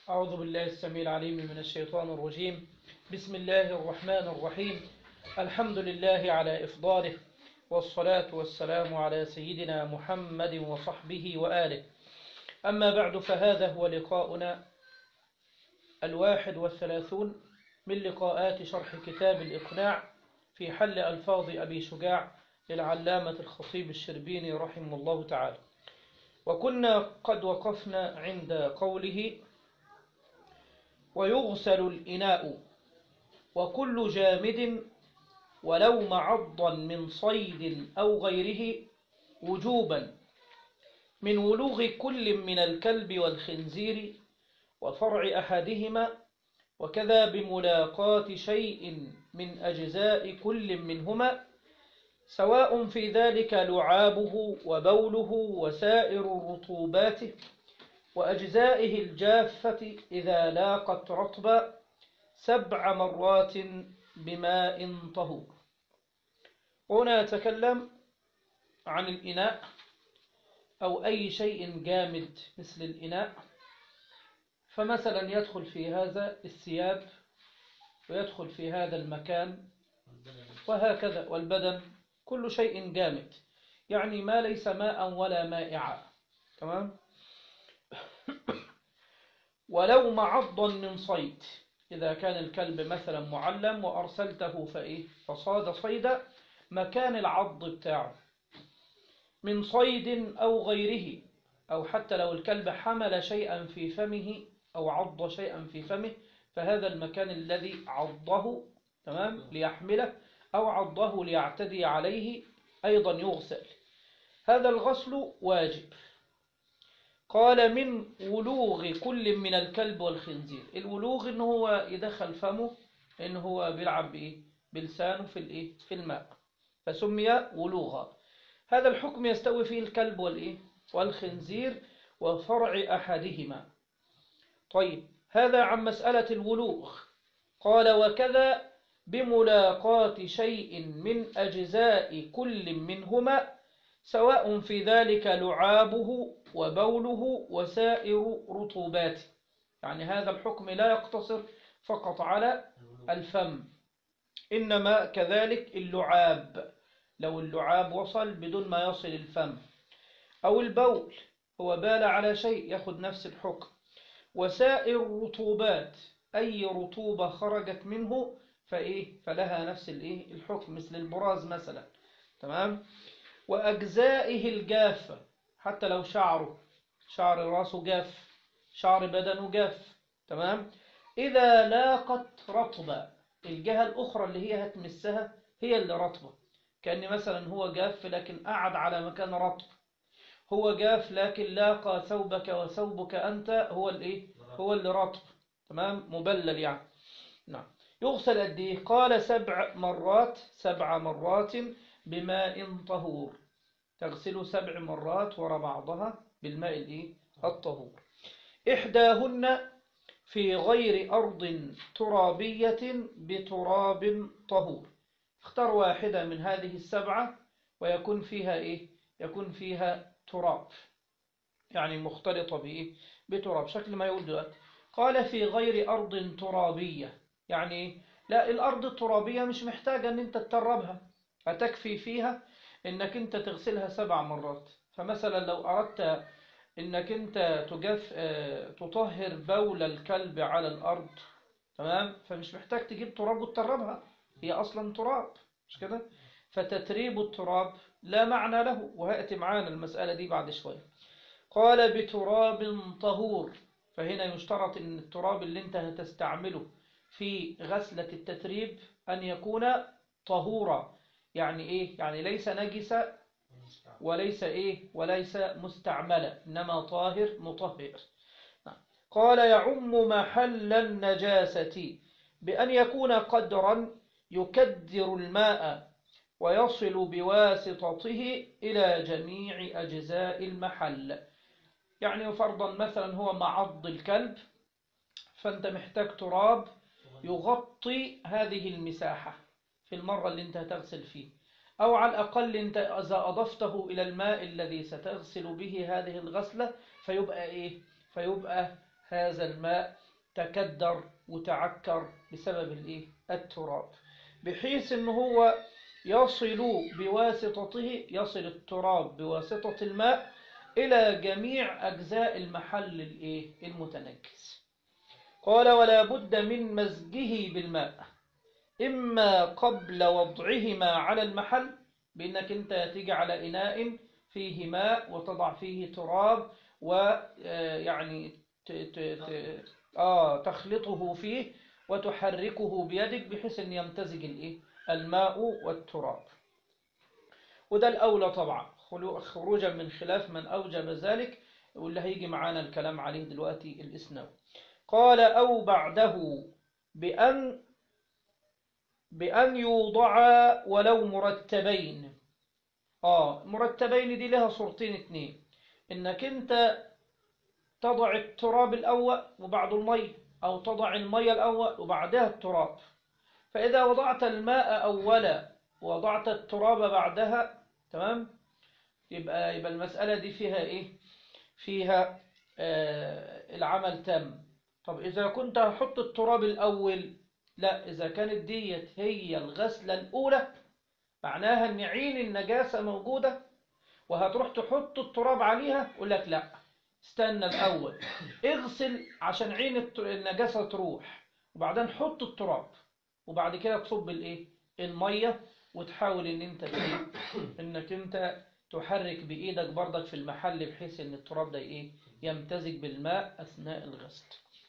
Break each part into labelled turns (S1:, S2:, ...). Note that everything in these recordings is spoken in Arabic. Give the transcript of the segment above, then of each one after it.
S1: أعوذ بالله السميع العليم من الشيطان الرجيم. بسم الله الرحمن الرحيم. الحمد لله على إفضاله، والصلاة والسلام على سيدنا محمد وصحبه وآله. أما بعد، فهذا هو لقاؤنا 31 من لقاءات شرح كتاب الإقناع في حل ألفاظ أبي شجاع للعلامة الخطيب الشربيني رحمه الله تعالى. وكنا قد وقفنا عند قوله: ويغسل الإناء وكل جامد ولو معضا من صيد أو غيره وجوبا من ولوغ كل من الكلب والخنزير وفرع أحدهما، وكذا بملاقاة شيء من أجزاء كل منهما، سواء في ذلك لعابه وبوله وسائر رطوباته وأجزائه الجافة إذا لاقت رطبا 7 مرات بماء طهور. هنا نتكلم عن الإناء أو أي شيء جامد مثل الإناء، فمثلا يدخل في هذا الثياب ويدخل في هذا المكان وهكذا، والبدن كل شيء جامد، يعني ما ليس ماء ولا مائعا. تمام؟ ولو معضا من صيد، إذا كان الكلب مثلا معلم وأرسلته فصاد صيدا مكان العض بتاعه من صيد أو غيره، أو حتى لو الكلب حمل شيئا في فمه أو عض شيئا في فمه، فهذا المكان الذي عضه تمام ليحمله أو عضه ليعتدي عليه أيضا يغسل. هذا الغسل واجب. قال: من ولوغ كل من الكلب والخنزير. الولوغ إنه هو يدخل فمه، إنه هو بيلعب بلسانه في الماء، فسمي ولوغا. هذا الحكم يستوي فيه الكلب والخنزير وفرع أحدهما. طيب، هذا عن مسألة الولوغ. قال: وكذا بملاقاة شيء من أجزاء كل منهما، سواء في ذلك لعابه وبوله وسائر رطوباته. يعني هذا الحكم لا يقتصر فقط على الفم، إنما كذلك اللعاب، لو اللعاب وصل بدون ما يصل الفم، أو البول هو بال على شيء يأخذ نفس الحكم. وسائر الرطوبات، أي رطوبة خرجت منه فلها نفس الحكم، مثل البراز مثلا. تمام؟ وأجزائه الجافة، حتى لو شعر راسه جاف، شعر بدنه جاف. تمام؟ إذا لاقت رطبة، الجهة الأخرى اللي هي هتمسها هي اللي رطبة، كأن مثلا هو جاف لكن قعد على مكان رطب، هو جاف لكن لاقى ثوبك وثوبك أنت هو اللي رطب. تمام؟ مبلل يعني. نعم. يغسل قد ايه؟ قال 7 مرات، 7 مرات بماء طهور. تغسل 7 مرات وراء بعضها بالماء الطهور. إحداهن في غير أرض ترابية بتراب طهور. اختار واحدة من هذه ال7 ويكون فيها يكون فيها تراب، يعني مختلطة بتراب، شكل ما يقول دلوقتي. قال: في غير أرض ترابية، يعني لا، الأرض الترابية مش محتاجة أن أنت تتربها، هتكفي فيها أنك أنت تغسلها 7 مرات. فمثلا لو أردت أنك أنت تطهر بول الكلب على الأرض، تمام، فمش محتاج تجيب تراب وتتربها، هي أصلا تراب، مش كده؟ فتتريب التراب لا معنى له، وهيأتي معانا المسألة دي بعد شوية. قال: بتراب طهور. فهنا يشترط أن التراب اللي أنت هتستعمله في غسلة التتريب أن يكون طهورا، يعني يعني ليس نجسا وليس مستعملا، إنما طاهر مطهر. قال: يعم محل النجاسة بأن يكون قدرا يكدر الماء ويصل بواسطته إلى جميع أجزاء المحل. يعني فرضا مثلا هو معض الكلب، فأنت محتاج تراب يغطي هذه المساحة في المرة اللي أنت هتغسل فيه، أو على الأقل أنت إذا أضفته إلى الماء الذي ستغسل به هذه الغسلة فيبقى فيبقى هذا الماء تكدر وتعكر بسبب التراب، بحيث أنه هو يصل التراب بواسطة الماء إلى جميع أجزاء المحل المتنجس. قال ولا بد من مزجه بالماء، إما قبل وضعهما على المحل، بأنك أنت تيجي على إناء فيه ماء وتضع فيه تراب ويعني تخلطه فيه وتحركه بيدك بحيث أن يمتزج الماء والتراب. وده الأولى طبعا خروجا من خلاف من أوجب ذلك، واللي هيجي معانا الكلام عليه دلوقتي الإسناوي. قال أو بعده بأن يوضع ولو مرتبين. مرتبين دي لها صورتين اتنين، إنك أنت تضع التراب الأول وبعد المية، أو تضع المية الأول وبعدها التراب. فإذا وضعت الماء أولا ووضعت التراب بعدها، تمام، يبقى المسألة دي فيها فيها العمل تم. طب إذا كنت هحط التراب الأول، لا، إذا كانت ديت هي الغسلة الأولى معناها أن عين النجاسة موجودة وهتروح تحط التراب عليها، يقول لك لا، استنى الأول اغسل عشان عين النجاسة تروح، وبعدين حط التراب، وبعد كده تصب المية، وتحاول انك انت تحرك بإيدك برضك في المحل بحيث ان التراب ده يمتزج بالماء أثناء الغسل.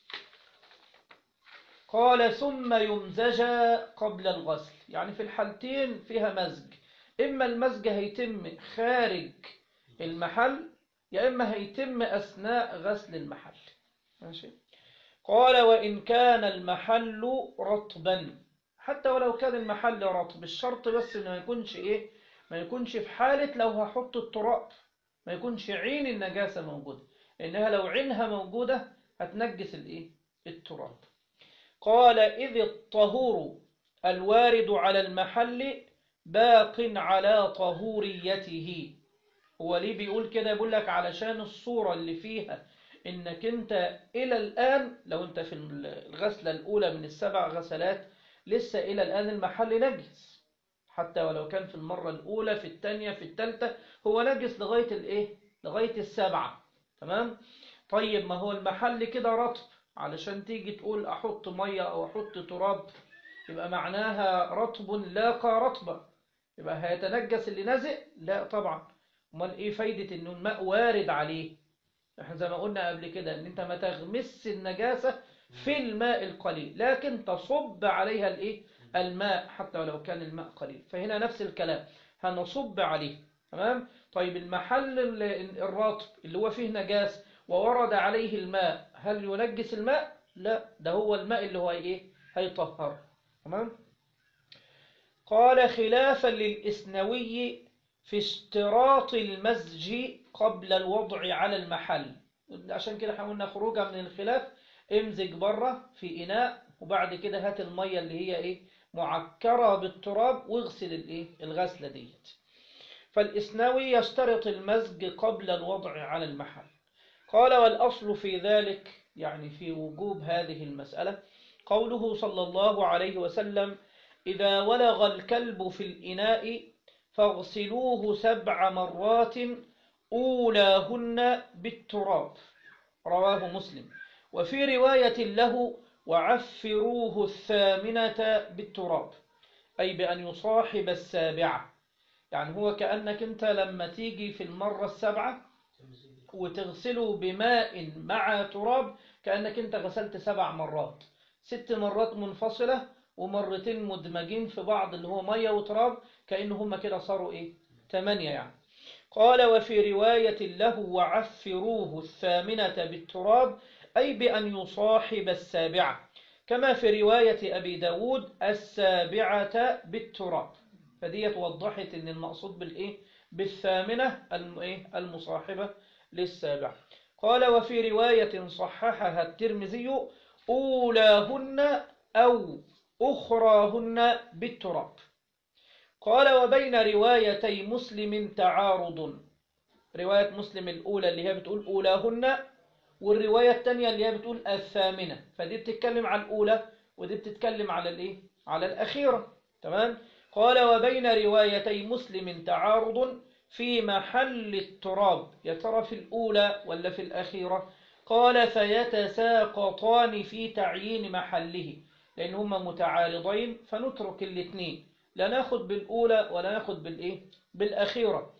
S1: قال ثم يمزج قبل الغسل، يعني في الحالتين فيها مزج، إما المزج هيتم خارج المحل، يا إما هيتم أثناء غسل المحل. ماشي. قال وإن كان المحل رطبا، حتى ولو كان المحل رطب، الشرط بس إنه ما يكونش في حالة لو هحط التراب ما يكونش عين النجاسة موجودة، لأنها لو عينها موجودة هتنجس التراب. قال إذ الطهور الوارد على المحل باق على طهوريته. هو ليه بيقول كده؟ يقول لك علشان الصورة اللي فيها إنك أنت إلى الآن، لو أنت في الغسلة الأولى من ال7 غسلات لسه إلى الآن المحل نجس، حتى ولو كان في المرة الأولى، في الثانية، في الثالثة، هو نجس لغاية ال7. تمام؟ طيب ما هو المحل كده رطب، علشان تيجي تقول أحط مية أو أحط تراب يبقى معناها رطب لاقى رطبة، يبقى هيتنجس اللي نزق؟ لا طبعا. امال فايدة انه الماء وارد عليه؟ احنا زي ما قلنا قبل كده ان انت ما تغمس النجاسة في الماء القليل، لكن تصب عليها الماء حتى ولو كان الماء قليل. فهنا نفس الكلام، هنصب عليه. تمام. طيب المحل الرطب اللي هو فيه نجاسة وورد عليه الماء، هل ينجس الماء؟ لا، ده هو الماء اللي هو هيطهر. تمام. قال خلافا للإسنوي في اشتراط المزج قبل الوضع على المحل. عشان كده حاولنا خروجا من الخلاف، امزج بره في إناء، وبعد كده هات المية اللي هي معكرة بالتراب واغسل الغسلة ديت. فالإسنوي يشترط المزج قبل الوضع على المحل. قال والأصل في ذلك، يعني في وجوب هذه المسألة، قوله صلى الله عليه وسلم إذا ولغ الكلب في الإناء فاغسلوه 7 مرات أولاهن بالتراب، رواه مسلم. وفي رواية له وعفروه 8 بالتراب، أي بأن يصاحب 7. يعني هو كأنك أنت لما تيجي في المرة 7 وتغسله بماء مع تراب، كأنك أنت غسلت 7 مرات، 6 مرات منفصلة ومرتين مدمجين في بعض اللي هو مية وتراب، كأنهم كده صاروا 8 يعني. قال وفي رواية له وعفروه 8 بالتراب، أي بأن يصاحب 7، كما في رواية أبي داود 7 بالتراب. فديت وضحت أن المقصود بال8 المصاحبة لل7. قال وفي رواية صححها الترمذي أولاهن أو أخراهن بالتراب. قال وبين روايتي مسلم تعارض، رواية مسلم الأولى اللي هي بتقول أولاهن والرواية التانية اللي هي بتقول الثامنة، فدي بتتكلم على الأولى ودي بتتكلم على الإيه؟ على الأخيرة. تمام. قال وبين روايتي مسلم تعارض في محل التراب، يا ترى في الأولى ولا في الأخيرة؟ قال فيتساقطان في تعيين محله، لأن هما متعارضين فنترك الاثنين، لا ناخد بالأولى ولا ناخد بالإيه؟ بالأخيرة.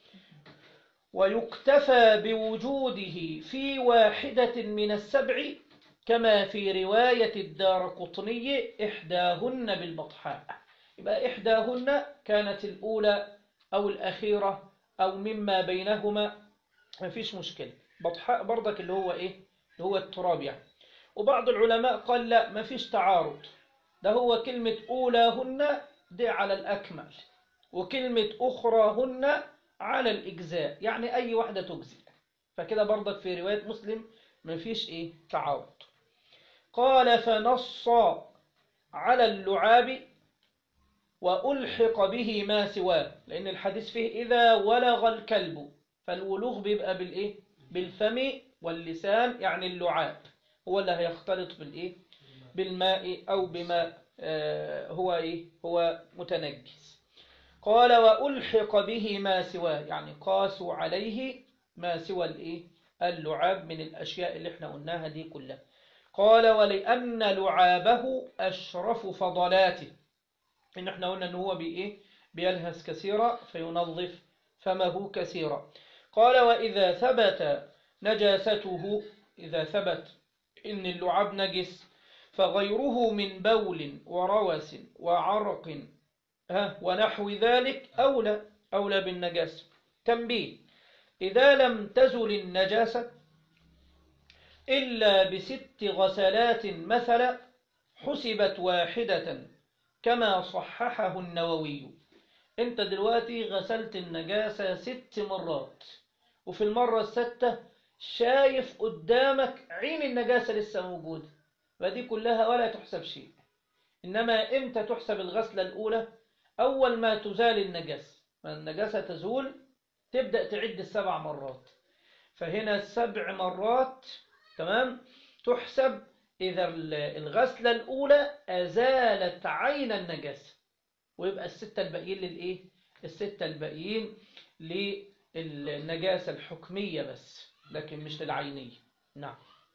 S1: ويكتفى بوجوده في واحدة من السبع كما في رواية الدارقطني إحداهن بالبطحاء. يبقى إحداهن كانت الأولى أو الأخيرة أو مما بينهما، ما فيش مشكلة. بطحاء برضك اللي هو إيه؟ اللي هو التراب يعني. وبعض العلماء قال لا، ما فيش تعارض، ده هو كلمة أولاهن دي على الأكمل، وكلمة أخراهن على الإجزاء، يعني أي واحدة تجزئ، فكده برضك في رواية مسلم ما فيش إيه؟ تعارض. قال فنص على اللعاب وألحق به ما سواه، لأن الحديث فيه إذا ولغ الكلب، فالولوغ بيبقى بالإيه؟ بالفم واللسان، يعني اللعاب هو اللي هيختلط بالإيه؟ بالماء أو بما هو إيه؟ هو متنجس. قال وألحق به ما سواه، يعني قاسوا عليه ما سوى الإيه؟ اللعاب من الأشياء اللي احنا قلناها دي كلها. قال ولأن لعابه أشرف فضلاته، إن احنا قلنا إن هو بإيه؟ بيلهث كثيرا فينظف فمه كثيرا. قال وإذا ثبت نجاسته، إذا ثبت إن اللعاب نجس، فغيره من بول وروس وعرق ونحو ذلك أولى بالنجاسة. تنبيه: إذا لم تزل النجاسة إلا ب6 غسلات مثلا حسبت واحدة كما صححه النووي. أنت دلوقتي غسلت النجاسة 6 مرات، وفي المرة الستة شايف قدامك عين النجاسة لسه موجودة، فدي كلها ولا تحسب شيء. إنما إمتى تحسب الغسلة الأولى؟ أول ما تزال النجاسة، النجاسة تزول تبدأ تعد 7 مرات، فهنا 7 مرات. تمام. تحسب إذا الغسلة الأولى أزالت عين النجاسة، ويبقى الستة الباقيين للإيه؟ الستة الباقيين للنجاسة الحكمية بس، لكن مش للعينية. نعم.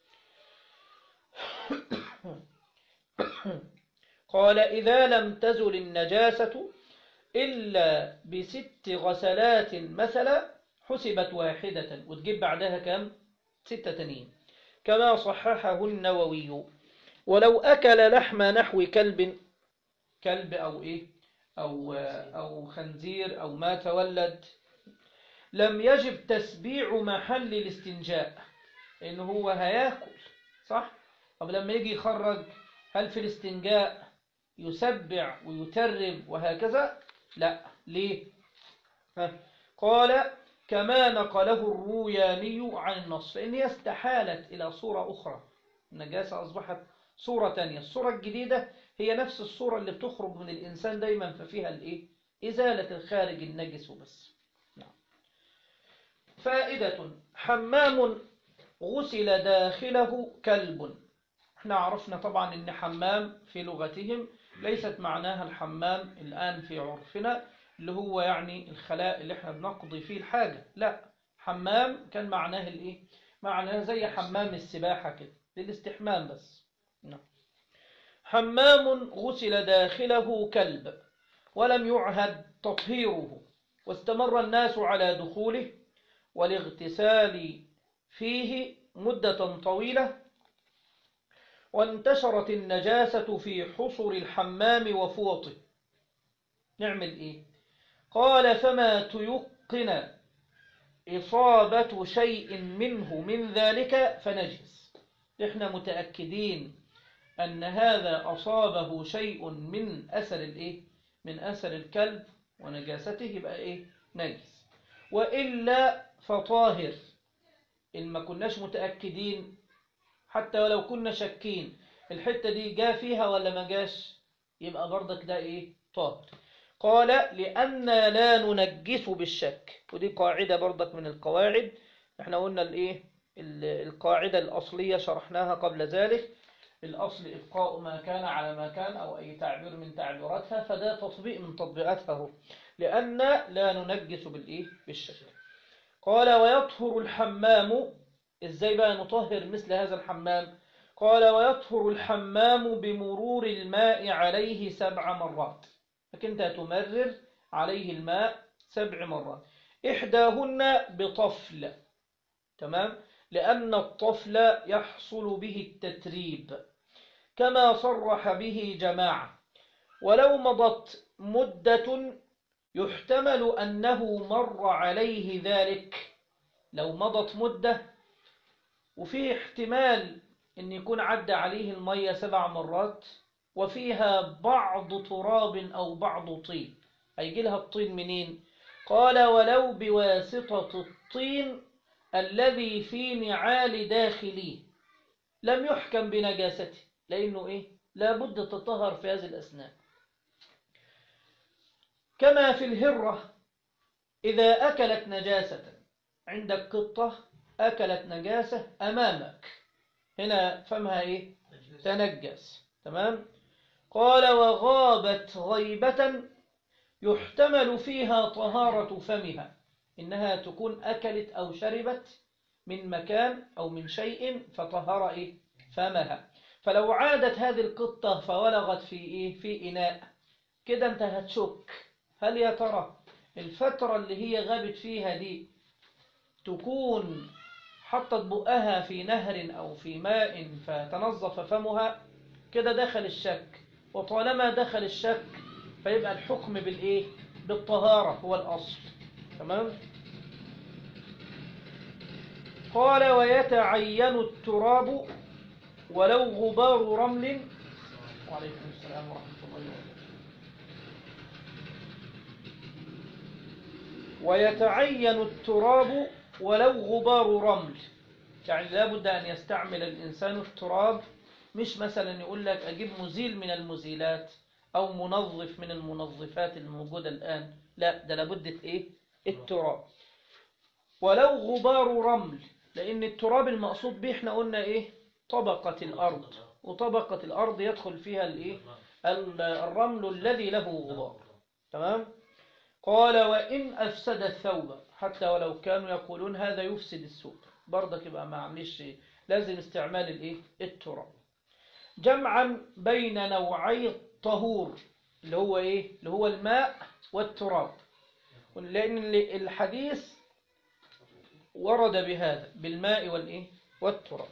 S1: قال إذا لم تزل النجاسة إلا ب6 غسلات مثلا حسبت واحدة، وتجيب بعدها كم؟ 6 تانيين، كما صححه النووي. ولو أكل لحم نحو كلب أو إيه؟ أو خنزير أو ما تولد، لم يجب تسبيع محل الاستنجاء، إنه هو هياكل صح؟ طب لما يجي يخرج، هل في الاستنجاء يسبع ويترب وهكذا؟ لا. ليه؟ قال كما نقله الروياني عن النص، لأن هي استحالت إلى صورة أخرى، النجاسة أصبحت صورة تانية. الصورة الجديدة هي نفس الصورة اللي بتخرج من الإنسان دايما، ففيها الإيه؟ إزالة الخارج النجس وبس. نعم. فائدة: حمام غسل داخله كلب. احنا عرفنا طبعا ان حمام في لغتهم ليست معناها الحمام الآن في عرفنا اللي هو يعني الخلاء اللي احنا بنقضي فيه الحاجة، لا، حمام كان معناه الايه؟ معناه زي حمام السباحة كده، للاستحمام بس. نعم. حمام غسل داخله كلب ولم يعهد تطهيره، واستمر الناس على دخوله والاغتسال فيه مدة طويلة، وانتشرت النجاسة في حصر الحمام وفوطه. نعمل إيه؟ قال فما تيقن إصابة شيء منه من ذلك فنجس. إحنا متأكدين أن هذا أصابه شيء من أثر الإيه؟ من أثر الكلب ونجاسته، يبقى إيه؟ نجس. وإلا فطاهر. إن ما كناش متأكدين، حتى ولو كنا شاكين الحتة دي جاء فيها ولا ما جاش، يبقى برضك ده إيه؟ طاهر. قال لأن لا ننجس بالشك، ودي قاعدة برضك من القواعد. احنا قلنا الإيه؟ القاعدة الأصلية شرحناها قبل ذلك، الأصل إبقاء ما كان على ما كان أو أي تعبير من تعبيراتها، فده تطبيق من تطبيقاتها، لأن لا ننجس بالشكل. قال ويطهر الحمام، إزاي بقى نطهر مثل هذا الحمام؟ قال ويطهر الحمام بمرور الماء عليه 7 مرات، لكن أنت تمرر عليه الماء 7 مرات، إحداهن بطفل، تمام، لأن الطفل يحصل به التتريب كما صرح به جماعة. ولو مضت مدة يحتمل أنه مر عليه ذلك، لو مضت مدة وفيه احتمال أن يكون عدى عليه المية 7 مرات وفيها بعض تراب أو بعض طين، هيجي لها الطين منين؟ قال ولو بواسطة الطين الذي في نعال داخليه لم يحكم بنجاسته، لأنه لابد تطهر في هذه الأسنان. كما في الهرة إذا أكلت نجاسة، عندك قطة أكلت نجاسة أمامك، هنا فمها تنجس، تمام. قال وغابت غيبة يحتمل فيها طهارة فمها، إنها تكون أكلت أو شربت من مكان أو من شيء فطهر فمها. فلو عادت هذه القطة فولغت في إناء كده، أنت هتشك هل يا ترى الفترة اللي هي غابت فيها دي تكون حطت بقها في نهر أو في ماء فتنظف فمها، كده دخل الشك. وطالما دخل الشك فيبقى الحكم بالطهارة هو الأصل، تمام. قال ويتعين التراب ولو غبار رمل. وعليكم السلام ورحمة الله وبركاته. ويتعين التراب ولو غبار رمل، يعني لابد أن يستعمل الإنسان التراب، مش مثلا يقول لك أجيب مزيل من المزيلات أو منظف من المنظفات الموجودة الآن، لا، ده لابد التراب. ولو غبار رمل، لأن التراب المقصود به احنا قلنا طبقة الأرض، وطبقة الأرض يدخل فيها الرمل الذي له غبار، تمام. قال وإن أفسد الثوب، حتى ولو كانوا يقولون هذا يفسد الثوب برضك يبقى ما عملش، لازم استعمال التراب. جمعا بين نوعي الطهور اللي هو الماء والتراب، لأن الحديث ورد بهذا بالماء والتراب.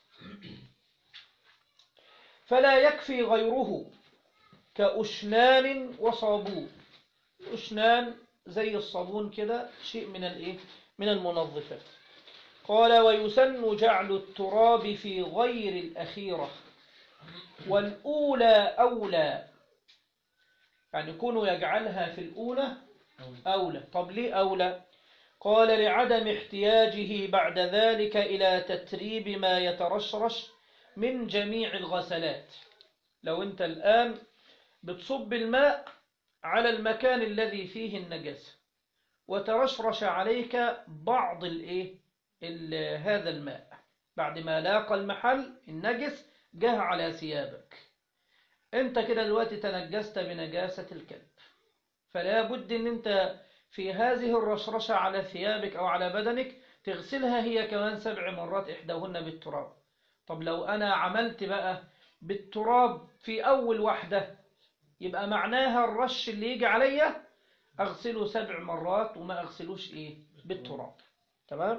S1: فلا يكفي غيره كأشنان وصابون، الأشنان زي الصابون كده، شيء من المنظفات. قال ويسن جعل التراب في غير الأخيرة والأولى أولى، يعني يكونوا يجعلها في الأولى أولى. طب ليه أولى؟ قال لعدم احتياجه بعد ذلك إلى تتريب ما يترشرش من جميع الغسلات. لو أنت الآن بتصب الماء على المكان الذي فيه النجاسة وترشرش عليك بعض هذا الماء بعد ما لاقى المحل النجس جه على ثيابك، انت كده دلوقتي تنجست بنجاسة الكلب، فلا بد ان انت في هذه الرشرشة على ثيابك او على بدنك تغسلها هي كمان 7 مرات احداهن بالتراب. طب لو انا عملت بقى بالتراب في اول واحدة، يبقى معناها الرش اللي يجي عليا اغسله 7 مرات وما اغسلوش بالتراب، تمام.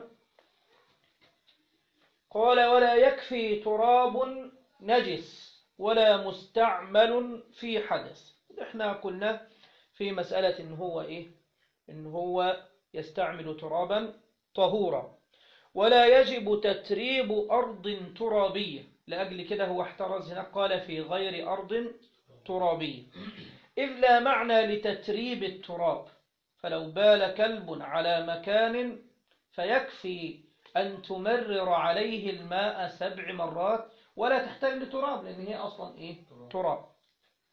S1: قال ولا يكفي تراب نجس ولا مستعمل في حدث. احنا قلنا في مسألة إن هو يستعمل ترابا طهورا، ولا يجب تتريب أرض ترابية، لأجل كده هو احترز هنا قال في غير أرض ترابية، إذ لا معنى لتتريب التراب. فلو بال كلب على مكان فيكفي أن تمرر عليه الماء 7 مرات ولا تحتاج لتراب، لأن هي أصلا تراب.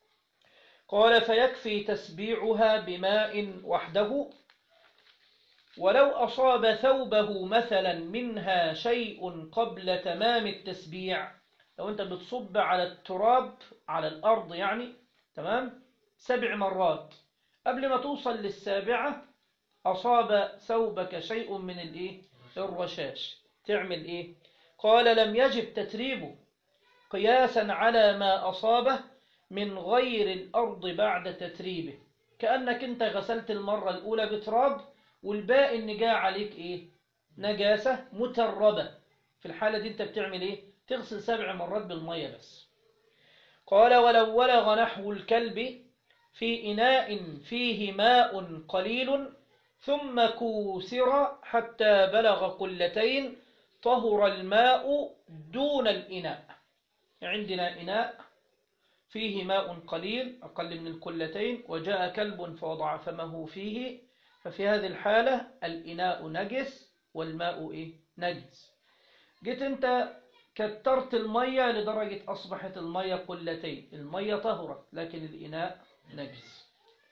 S1: قال فيكفي تسبيعها بماء وحده ولو أصاب ثوبه مثلا منها شيء قبل تمام التسبيع، لو أنت بتصب على التراب على الأرض يعني تمام 7 مرات، قبل ما توصل للسابعة أصاب ثوبك شيء من الرشاش، تعمل إيه؟ قال لم يجب تتريبه قياسا على ما أصابه من غير الأرض بعد تتريبه، كأنك أنت غسلت المرة الأولى بتراب والباقي إن جاء عليك نجاسة متربة، في الحالة دي أنت بتعمل تغسل 7 مرات بالمية بس. قال ولو ولغ نحو الكلب في إناء فيه ماء قليل ثم كوثر حتى بلغ قلتين طهر الماء دون الإناء. عندنا إناء فيه ماء قليل أقل من القلتين وجاء كلب فوضع فمه فيه، ففي هذه الحالة الإناء نجس والماء نجس. جيت أنت كترت المية لدرجة أصبحت المية قلتين، المية طهرت لكن الإناء نجس.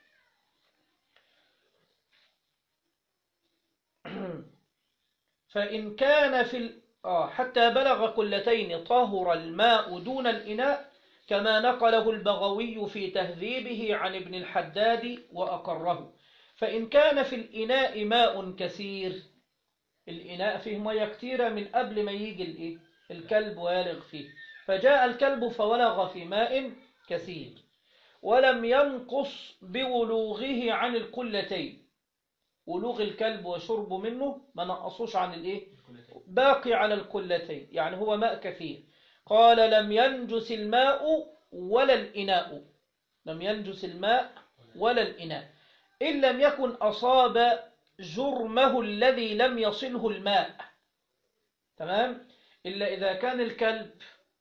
S1: فإن كان حتى بلغ قلتين طهر الماء دون الإناء، كما نقله البغوي في تهذيبه عن ابن الحداد وأقره. فإن كان في الإناء ماء كثير، الإناء فيه مية كثيرة من قبل ما يجي الكلب ويلغ فيه، فجاء الكلب فولغ في ماء كثير ولم ينقص بولوغه عن القلتين، ولوغ الكلب وشربه منه ما نقصوش عن باقي على القلتين، يعني هو ماء كثير. قال لم ينجس الماء ولا الإناء، لم ينجس الماء ولا الإناء إن لم يكن أصاب جرمه الذي لم يصله الماء، تمام، إلا إذا كان الكلب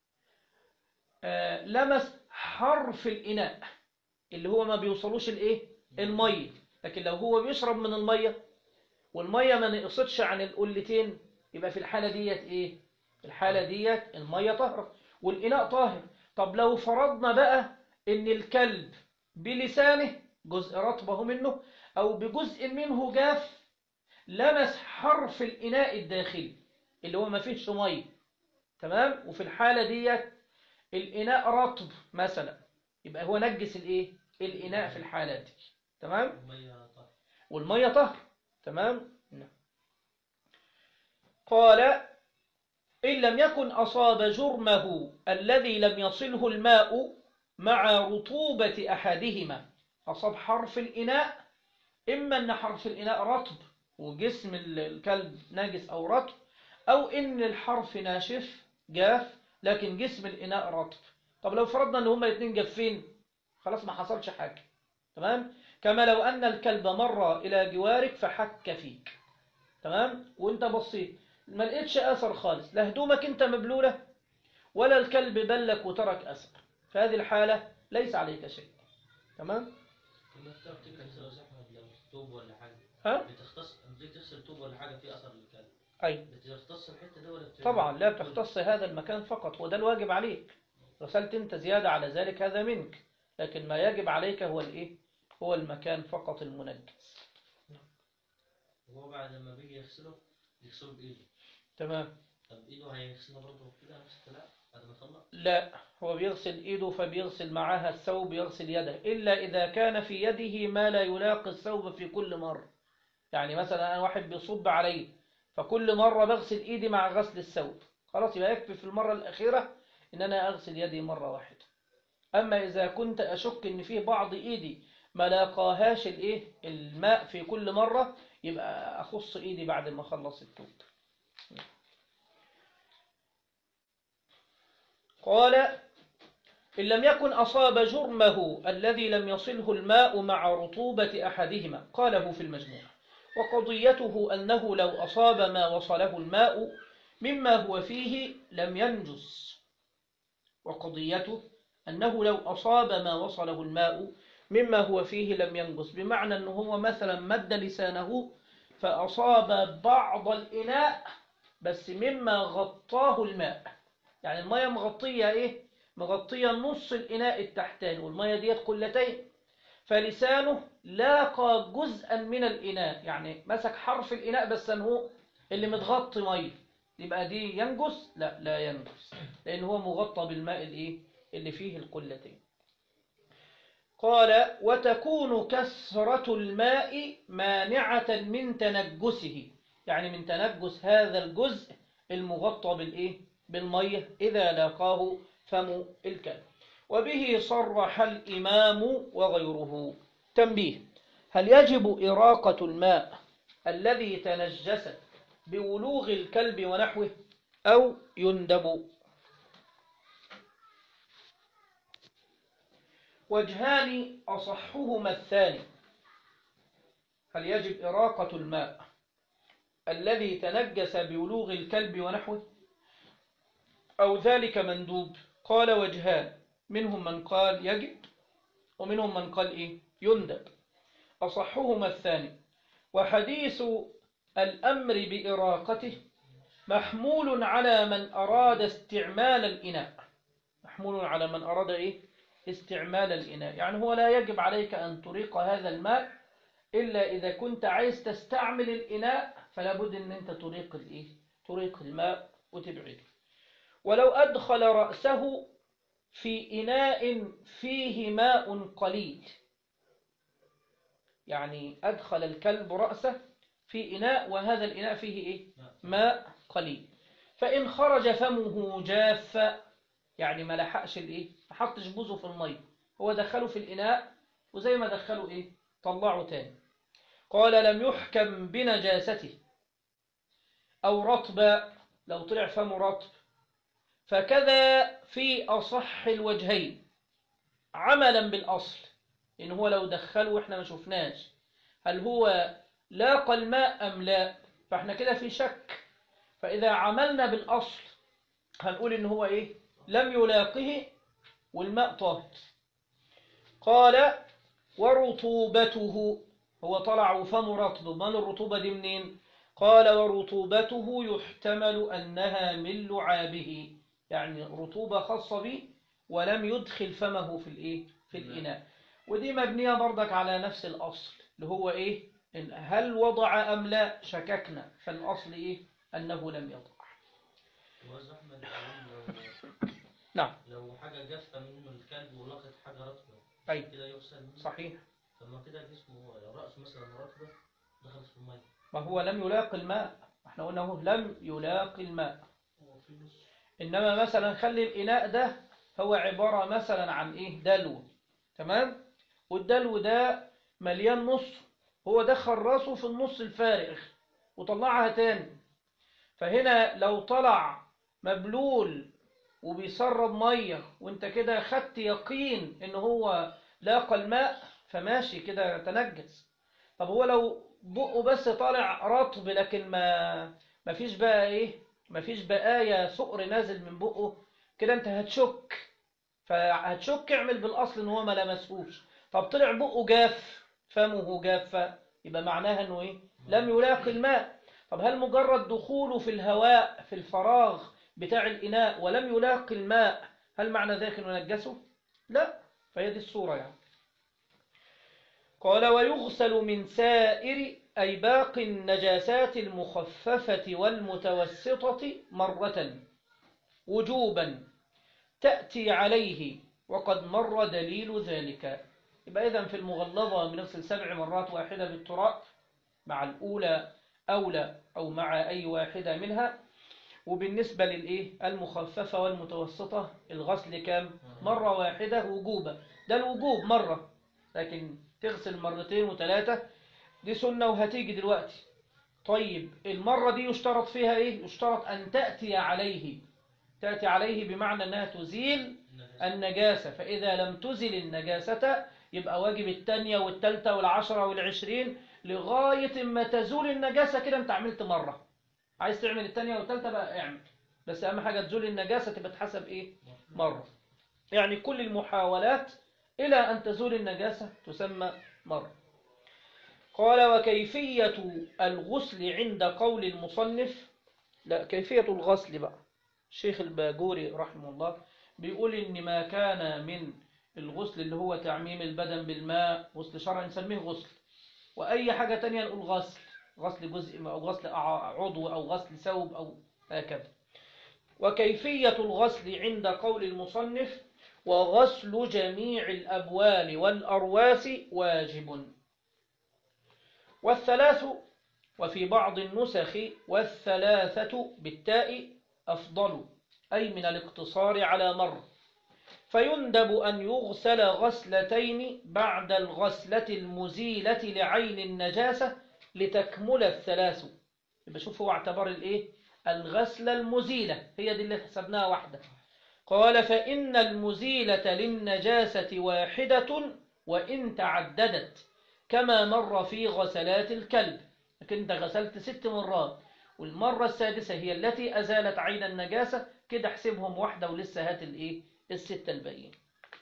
S1: لمس حرف الإناء اللي هو ما بيوصلوش المية، لكن لو هو بيشرب من المية والمية ما نقصتش عن القلتين، يبقى في الحالة ديت في الحالة ديت المية طاهرة والإناء طاهر. طب لو فرضنا بقى إن الكلب بلسانه جزء رطبه منه أو بجزء منه جاف لمس حرف الإناء الداخلي اللي هو ما فيهش مية، تمام، وفي الحالة ديت الإناء رطب مثلا، يبقى هو نجس الإناء في الحالة دي، تمام، والمية طهر، تمام. قال إن لم يكن أصاب جرمه الذي لم يصله الماء مع رطوبة أحدهما، أصاب حرف الإناء، إما أن حرف الإناء رطب وجسم الكلب ناجس أو رطب، أو إن الحرف ناشف جاف لكن جسم الإناء رطب. طب لو فرضنا أن هما الاثنين جافين خلاص ما حصلش حاجة، تمام، كما لو أن الكلب مر إلى جوارك فحك فيك، تمام، وانت بصيت ما لقيتش أثر خالص، لا هدومك انت مبلولة ولا الكلب بلك وترك أثر، في هذه الحالة ليس عليك شيء، تمام.
S2: توب ولا حاجة بتختص تغسل توب ولا حاجة في أثر للكلب،
S1: أي
S2: بتختص الحتة دي ولا
S1: طبعا لا بتختص هذا المكان فقط، وده الواجب عليك، غسلت انت زيادة على ذلك هذا منك، لكن ما يجب عليك هو هو المكان فقط المنجس.
S2: هو بعد ما بيجي يغسله بإيده،
S1: تمام.
S2: طب إيده هيغسلها برضه كده نفس الكلام بعد ما يطلع؟
S1: لا، هو بيغسل إيده فبيغسل معاها الثوب، يغسل يده إلا إذا كان في يده ما لا يلاقي الثوب في كل مرة، يعني مثلا أنا واحد بيصب علي فكل مرة بغسل إيدي مع غسل الثوب، خلاص يبقى يكفي في المرة الأخيرة إن أنا أغسل يدي مرة واحدة. أما إذا كنت أشك إن فيه بعض إيدي ما لاقاهاش الماء في كل مرة، يبقى أخص إيدي بعد ما أخلص التوب. قال إن لم يكن أصاب جرمه الذي لم يصله الماء مع رطوبة أحدهما، قاله في المجموع. وقضيته أنه لو أصاب ما وصله الماء مما هو فيه لم ينجس، وقضيته أنه لو أصاب ما وصله الماء مما هو فيه لم ينجس، بمعنى أنه هو مثلا مد لسانه فأصاب بعض الإناء بس مما غطاه الماء، يعني المية مغطية مغطية نص الإناء التحتاني والمية ديت قلتين، فلسانه لاقى جزءا من الإناء، يعني مسك حرف الإناء بس هو اللي متغطي مية، يبقى دي ينجس؟ لا، لا ينجس، لأن هو مغطى بالماء اللي فيه القلتين. قال وتكون كثرة الماء مانعة من تنجسه، يعني من تنجس هذا الجزء المغطى بالمية إذا لاقاه فم الكلب. وبه صرح الإمام وغيره. تنبيه: هل يجب إراقة الماء الذي تنجس بولوغ الكلب ونحوه أو يندب؟ وجهان أصحهما الثاني، هل يجب إراقة الماء الذي تنجس بولوغ الكلب ونحوه أو ذلك مندوب؟ قال وجهان، منهم من قال يجب ومنهم من قال يندب. أصحهما الثاني، وحديث الأمر بإراقته محمول على من أراد استعمال الإناء، محمول على من أراد استعمال الإناء، يعني هو لا يجب عليك أن تريق هذا الماء إلا إذا كنت عايز تستعمل الإناء، فلا بد أن أنت تريق الماء وتبعده. ولو أدخل رأسه في إناء فيه ماء قليل، يعني أدخل الكلب رأسه في إناء وهذا الإناء فيه ماء قليل، فإن خرج فمه جاف، يعني ما لحقش ما حطش بوزه في المية، هو دخله في الإناء وزي ما دخله طلعه تاني، قال لم يحكم بنجاسته. أو رطب، لو طلع فمه رطب، فكذا في أصح الوجهين عملا بالأصل، إن هو لو دخله وإحنا ما شفناش هل هو لاقى الماء أم لا، فإحنا كده في شك، فإذا عملنا بالأصل هنقول إن هو لم يلاقه والماء طاهر. قال ورطوبته، هو طلع وفمه رطب، مال الرطوبة دي منين؟ قال ورطوبته يحتمل أنها من لعابه، يعني رطوبة خاصة به ولم يدخل فمه في الإناء. ودي مبنية برضك على نفس الأصل اللي هو إن هل وضع أم لا، شككنا، فالأصل أنه لم يضع. نعم.
S2: لو حاجة جافة منه الكلب ولقت حاجة رطبة
S1: أي
S2: كده يغسل منه؟
S1: صحيح.
S2: طب ما كده جسمه رأسه مثلا رطبة دخلت في المية،
S1: ما هو لم يلاقي الماء، احنا قلنا هو لم يلاقي الماء. إنما مثلا خلي الإناء ده هو عبارة مثلا عن دلو، تمام، والدلو ده مليان نص، هو دخل راسه في النص الفارغ وطلعها تاني، فهنا لو طلع مبلول وبيسرب مية وانت كده خدت يقين ان هو لاقى الماء فماشي كده تنجس. طب هو لو بقه بس طالع رطب لكن ما فيش بقى ما فيش بقايا سؤر نازل من بقه كده، انت هتشك، فهتشك اعمل بالاصل ان هو ما لمسهوش. طب طلع بقه جاف، فمه جاف، يبقى معناها انه لم يلاقي الماء. طب هل مجرد دخوله في الهواء في الفراغ بتاع الإناء ولم يلاقي الماء هل معنى ذلك انه نجسه؟ لا، فهي دي الصورة يعني. قال ويغسل من سائر أي باقي النجاسات المخففة والمتوسطة مرة وجوبا تأتي عليه وقد مر دليل ذلك. يبقى إذن في المغلظة بنغسل 7 مرات واحدة بالتراب، مع الأولى أولى أو مع أي واحدة منها. وبالنسبة المخففة والمتوسطة الغسل كام؟ مرة واحدة وجوبا، ده الوجوب مرة، لكن تغسل مرتين وثلاثة دي سنة وهتيجي دلوقتي. طيب المرة دي يشترط فيها يشترط أن تأتي عليه بمعنى أنها تزيل النجاسة، فإذا لم تزل النجاسة يبقى واجب الثانية والثالثة والعشرة والعشرين لغاية ما تزول النجاسة. كده انت عملت مرة، عايز تعمل الثانية والثالثة بقى اعمل، بس أهم حاجة تزول النجاسة تبقى تحسب مرة، يعني كل المحاولات إلى أن تزول النجاسة تسمى مرة. قال وكيفية الغسل عند قول المصنف، لا كيفية الغسل بقى الشيخ الباجوري رحمه الله بيقول إن ما كان من الغسل اللي هو تعميم البدن بالماء، غسل شرعي نسميه غسل، وأي حاجة تانية نقول غسل، غسل جزء أو غسل عضو أو غسل ثوب أو هكذا. وكيفية الغسل عند قول المصنف: وغسل جميع الأبوال والأرواس واجب. والثلاث، وفي بعض النسخ والثلاثة بالتاء أفضل، أي من الاقتصار على مر. فيندب أن يغسل غسلتين بعد الغسلة المزيلة لعين النجاسة لتكمل الثلاث. يبقى شوف هو اعتبر الايه؟ الغسلة المزيلة، هي دي اللي حسبناها واحدة. قال: فإن المزيلة للنجاسة واحدة وإن تعددت، كما مر في غسلات الكلب، لكن انت غسلت 6 مرات والمرة السادسة هي التي أزالت عين النجاسة، كده احسبهم واحدة ولسه هات الايه؟ 6 الباقيين.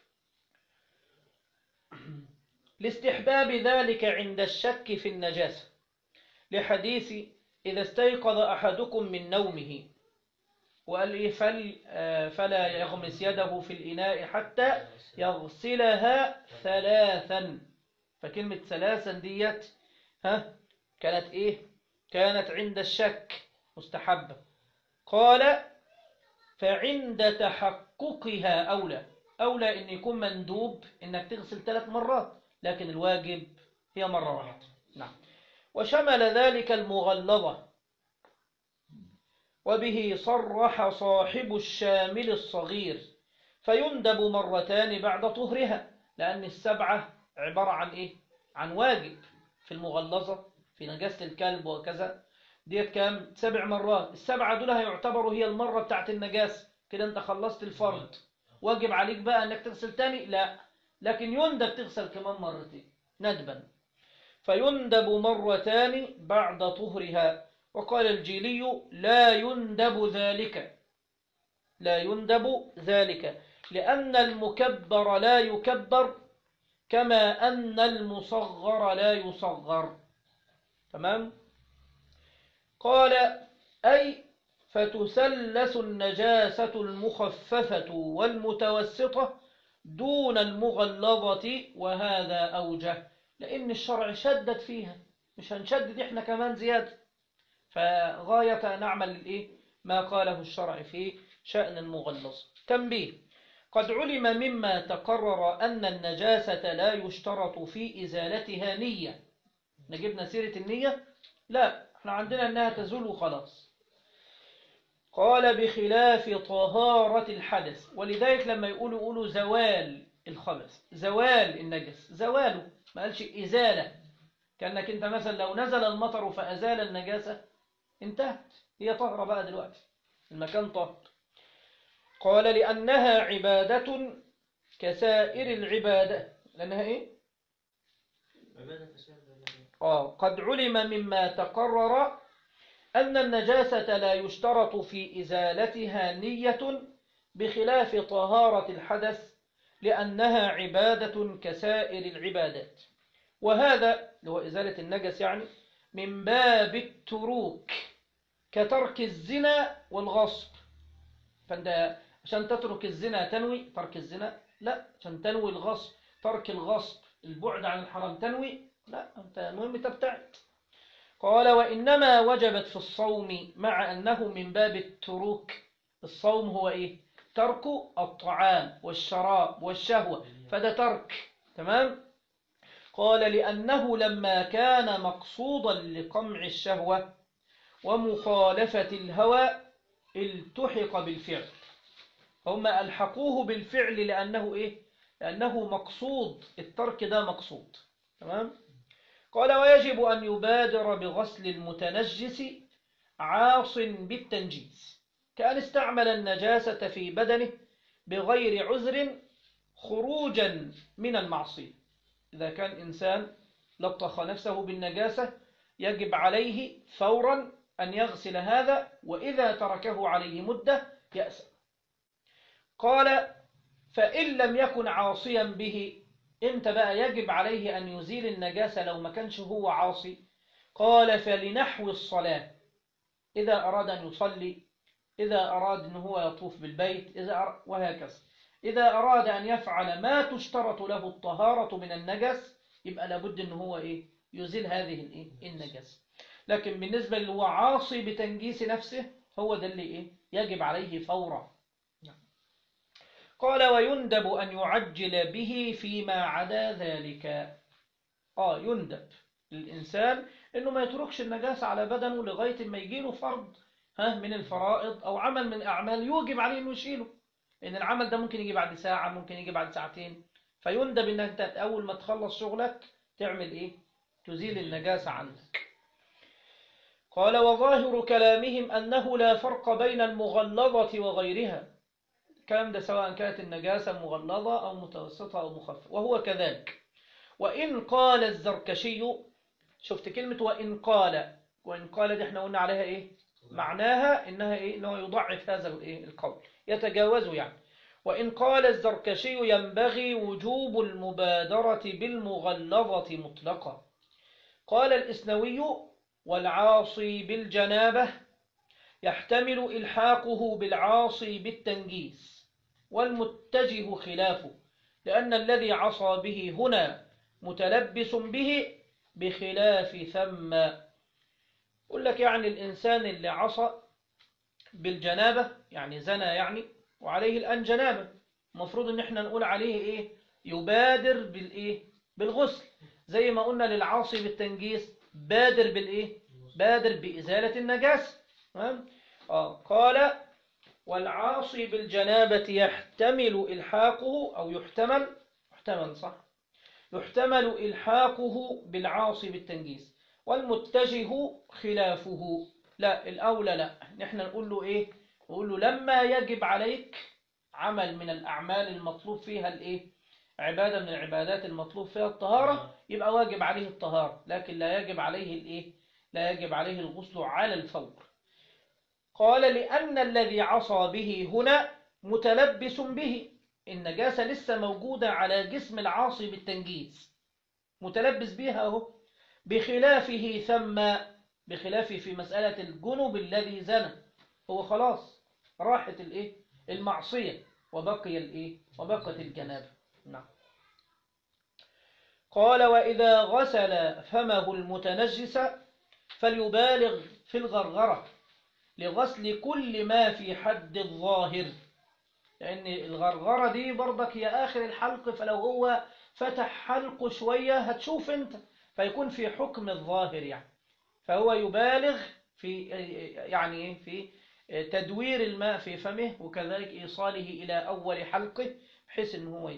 S1: لاستحباب ذلك عند الشك في النجاسة، لحديث: إذا استيقظ أحدكم من نومه، وقال إيه؟ فلا يغمس يده في الإناء حتى يغسلها 3. فكلمة 3 ديت كانت إيه؟ كانت عند الشك مستحبة. قال: فعند تحققها أولى إن يكون مندوب إنك تغسل 3 مرات، لكن الواجب هي مرة واحدة. نعم. وشمل ذلك المغلظة، وبه صرح صاحب الشامل الصغير، فيندب 2 مرات بعد طهرها، لأن 7 عبارة عن إيه؟ عن واجب في المغلظة، في نجاسة الكلب وكذا، ديت كام؟ 7 مرات. 7 دول هيعتبروا هي المرة بتاعت النجاسة، كده انت خلصت الفرض. واجب عليك بقى انك تغسل تاني؟ لا، لكن يندب تغسل كمان 2 مرات ندبا. فيندب 2 مرات بعد طهرها. وقال الجيلي: لا يندب ذلك لأن المكبر لا يكبر، كما أن المصغر لا يصغر. تمام؟ قال: أي فتثلث النجاسة المخففة والمتوسطة دون المغلظة، وهذا أوجه، لأن الشرع شدد فيها، مش هنشدد إحنا كمان زيادة، فغاية نعمل الإيه؟ ما قاله الشرع في شأن المغلظ. تنبيه: قد علم مما تقرر أن النجاسة لا يشترط في إزالتها نية. نجيبنا سيرة النية؟ لا، احنا عندنا أنها تزول وخلاص. قال: بخلاف طهارة الحدث. ولذلك لما يقولوا زوال الخبث، زوال النجس، زواله، ما قالش إزالة. كأنك انت مثلا لو نزل المطر فأزال النجاسة انتهت، هي طهرة بقى دلوقتي، المكان طهر. قال: لأنها عبادة كسائر العبادة. لأنها إيه؟ قد علم مما تقرر أن النجاسة لا يشترط في إزالتها نية، بخلاف طهارة الحدث، لأنها عبادة كسائر العبادات. وهذا هو إزالة النجس، يعني من باب التروك، كترك الزنا والغصب. فأنت عشان تترك الزنا تنوي ترك الزنا؟ لا. عشان تنوي الغصب، ترك الغصب، البعد عن الحرام تنوي؟ لا، أنت المهم تبتعد. قال: وإنما وجبت في الصوم، مع أنه من باب التروك. الصوم هو إيه؟ ترك الطعام والشراب والشهوة، فده ترك. تمام؟ قال: لأنه لما كان مقصودا لقمع الشهوة ومخالفة الهوى التحق بالفعل. هم ألحقوه بالفعل لأنه إيه؟ لأنه مقصود، الترك ده مقصود. تمام؟ قال: ويجب أن يبادر بغسل المتنجس عاص بالتنجيس، كأن استعمل النجاسة في بدنه بغير عذر خروجا من المعصية. إذا كان إنسان لطخ نفسه بالنجاسة يجب عليه فورا أن يغسل هذا، وإذا تركه عليه مدة يأسى. قال: فإن لم يكن عاصيا به، إمتى بقى يجب عليه أن يزيل النجاسة لو ما كانش هو عاصي؟ قال: فلنحو الصلاة، إذا أراد أن يصلي، إذا أراد أن هو يطوف بالبيت، وهكذا. إذا أراد أن يفعل ما تشترط له الطهارة من النجس يبقى لابد أن هو يزيل هذه النجس. لكن بالنسبة اللي هو عاصي بتنجيس نفسه هو ده اللي يجب عليه فورا. قال ويندب أن يعجل به فيما عدا ذلك. يندب للإنسان أنه ما يتركش النجاسة على بدنه لغاية ما يجيله فرض من الفرائض أو عمل من الأعمال يوجب عليه أنه يشيله، لأن العمل ده ممكن يجي بعد ساعة، ممكن يجي بعد ساعتين. فيندب أنك أنت أول ما تخلص شغلك تعمل تزيل النجاسة عنك. قال وظاهر كلامهم أنه لا فرق بين المغلظة وغيرها. الكلام ده سواء كانت النجاسة مغلظة أو متوسطة أو مخففة، وهو كذلك. وإن قال الزركشي، شفت كلمة وإن قال دي احنا قلنا عليها معناها إنه يضعف هذا القول، يتجاوزه يعني. وإن قال الزركشي ينبغي وجوب المبادرة بالمغلظة مطلقة. قال الإسنوي والعاصي بالجنابة يحتمل إلحاقه بالعاصي بالتنجيس، والمتجه خلافه، لأن الذي عصى به هنا متلبس به بخلاف ثم. يقول لك يعني الإنسان اللي عصى بالجنابة يعني زنى يعني وعليه الآن جنابة، المفروض ان احنا نقول عليه يبادر بالغسل، زي ما قلنا للعاصي بالتنجيس بادر بادر بإزالة النجاسة. قال والعاصي بالجنابة يحتمل إلحاقه أو يحتمل صح، يحتمل إلحاقه بالعاصي بالتنجيس، والمتجه خلافه. لا الأولى لا، نحن نقول له نقول له لما يجب عليك عمل من الأعمال المطلوب فيها عبادة من العبادات المطلوب فيها الطهارة، يبقى واجب عليه الطهارة، لكن لا يجب عليه لا يجب عليه الغسل على الفور. قال لأن الذي عصى به هنا متلبس به، النجاسة لسه موجودة على جسم العاصي بالتنجيس، متلبس بها اهو، بخلافه بخلافه في مسألة الجنب الذي زنى، هو خلاص راحت المعصية وبقت الجنابة. نعم. قال وإذا غسل فمه المتنجس فليبالغ في الغرغرة لغسل كل ما في حد الظاهر، لأن الغرغرة دي برضك هي آخر الحلق، فلو هو فتح حلقه شوية هتشوف انت، فيكون في حكم الظاهر يعني، فهو يبالغ في في تدوير الماء في فمه، وكذلك إيصاله إلى أول حلقه بحيث إن هو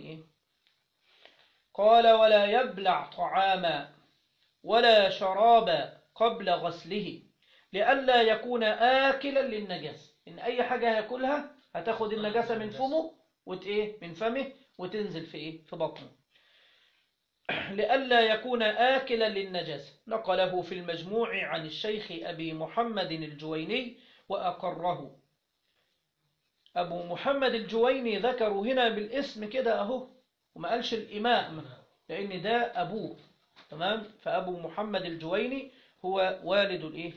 S1: قال ولا يبلع طعاما ولا شرابا قبل غسله لئلا يكون آكلا للنجاسة، إن أي حاجة هياكلها هتاخد النجاسة من فمه من فمه وتنزل في بطنه، لئلا يكون آكلا للنجاسة. نقله في المجموع عن الشيخ أبي محمد الجويني وأقره. أبو محمد الجويني ذكروا هنا بالاسم كده أهو، وما قالش الإمام لأن ده أبوه، تمام. فأبو محمد الجويني هو والد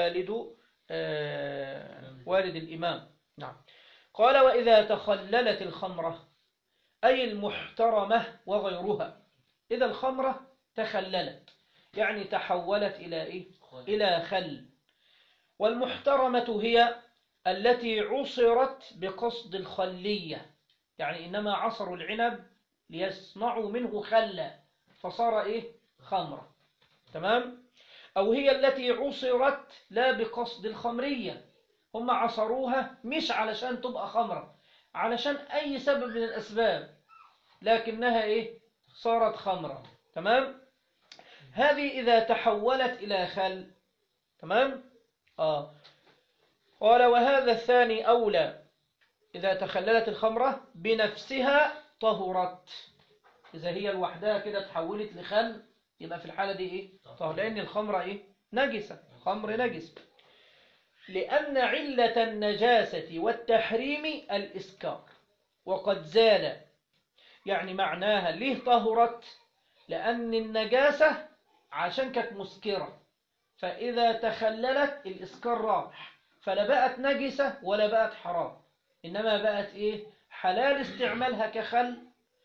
S1: والد الإمام. نعم. قال وإذا تخللت الخمرة أي المحترمة وغيرها، إذا الخمرة تخللت يعني تحولت إلى خل، والمحترمة هي التي عصرت بقصد الخلية، يعني إنما عصروا العنب ليصنعوا منه خلا فصار خمرة، تمام. أو هي التي عصرت لا بقصد الخمرية، هم عصروها مش علشان تبقى خمرة، علشان أي سبب من الأسباب، لكنها صارت خمرة، تمام. هذه إذا تحولت إلى خل، تمام. قال وهذا الثاني أولى، إذا تخللت الخمرة بنفسها طهرت، إذا هي لوحدها كده تحولت لخل يبقى في الحالة دي طهر، لأن الخمرة نجسة، خمر نجس، لأن علة النجاسة والتحريم الإسكار وقد زال، يعني معناها ليه طهرت، لأن النجاسة عشان كانت مسكرة، فإذا تخللت الإسكار راح، فلا بقت نجسة ولا بقت حرام، إنما بقت حلال استعمالها كخل،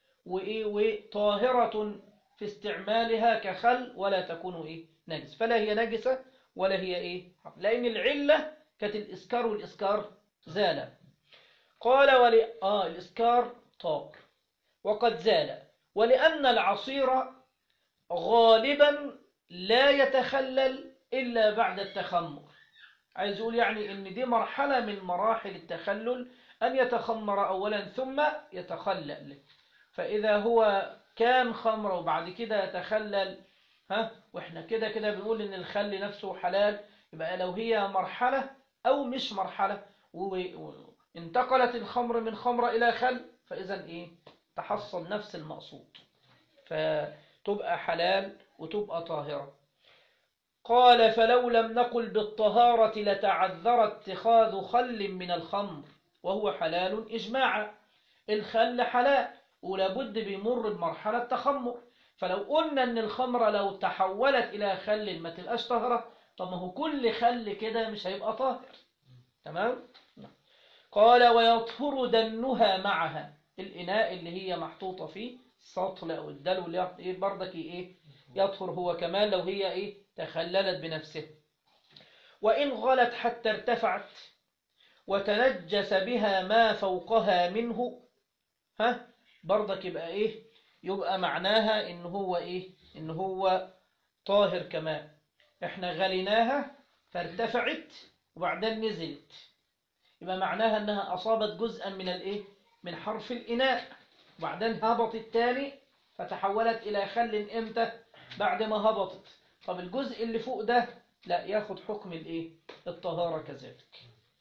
S1: وطاهرة في استعمالها كخل، ولا تكون نجس، فلا هي نجسة ولا هي لأن العلة كانت الإسكار، والإسكار زال. قال الإسكار طار وقد زال، ولأن العصير غالبا لا يتخلل إلا بعد التخمر. عايز يقول يعني إن دي مرحلة من مراحل التخلل، أن يتخمر أولا ثم يتخلل. فإذا هو كان خمر وبعد كده يتخلل، وإحنا كده بنقول إن الخل نفسه حلال، يبقى لو هي مرحلة أو مش مرحلة وانتقلت الخمر من خمرة إلى خل، فإذا تحصل نفس المقصود، فتبقى حلال وتبقى طاهرة. قال فلو لم نقل بالطهارة لتعذر اتخاذ خل من الخمر وهو حلال إجماعا. الخل حلال ولابد بيمر بمرحلة تخمر، فلو قلنا أن الخمرة لو تحولت إلى خل ما تبقاش طاهرة، طب ما هو كل خل كده مش هيبقى طاهر. تمام؟ قال ويطهر دنها معها، الإناء اللي هي محطوطة فيه السطل أو الدلو اللي بردك يطهر هو كمان لو هي تخللت بنفسه. وإن غلت حتى ارتفعت وتنجس بها ما فوقها منه، بردك يبقى يبقى معناها إن هو طاهر كمان. احنا غليناها فارتفعت وبعدين نزلت، يبقى معناها انها اصابت جزءا من حرف الاناء، وبعدين هبطت الثاني فتحولت الى خل امتى؟ بعد ما هبطت. طب الجزء اللي فوق ده لا ياخد حكم الطهارة كذلك.